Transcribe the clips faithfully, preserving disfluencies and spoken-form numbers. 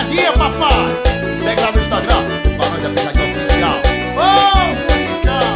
pegadinha, papai. Segue lá no Instagram, os Barões da Pegadinha Oficial. Oh, musical.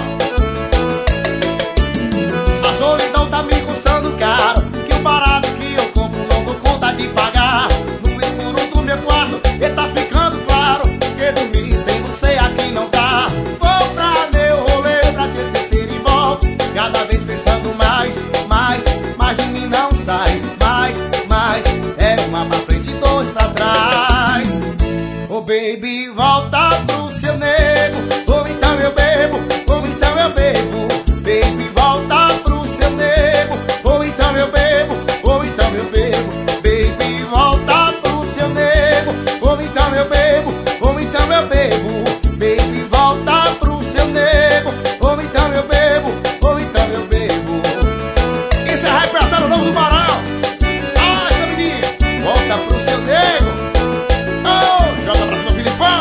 A solidão tá me custando caro, que o barato que eu compro não dou conta de pagar. No escuro do meu quarto, ele tá ficando claro, que dormir sem você aqui não dá. Vou pra meu rolê pra te esquecer e volto, cada vez pensando mais, mais, mais de mim não sai. Mais, mais, é uma pra frente e dois pra trás. Oh baby, volta pro seu nego, ou então eu bebo, ou então eu bebo. Baby, volta pro seu nego, ou então eu bebo, ou então eu bebo. Baby, volta pro seu nego, ou então eu bebo, ou então eu bebo. Baby, volta pro seu nego, ou então eu bebo, ou então eu bebo. Isso é repertório novo do Barão. Ah, essa menina, volta pro seu nego. Oh, joga pra cima, Filipão.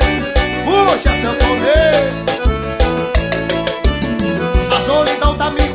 Puxa seu poder. A solidão tá me